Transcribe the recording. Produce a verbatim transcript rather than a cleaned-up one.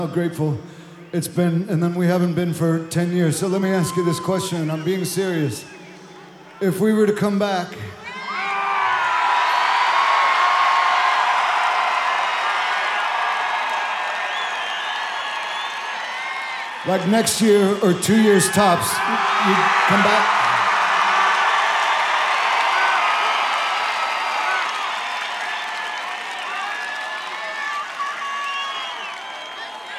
How grateful it's been, and then we haven't been for ten years. So let me ask you this question, and I'm being serious. If we were to come back, like next year or two years tops, you'd come back?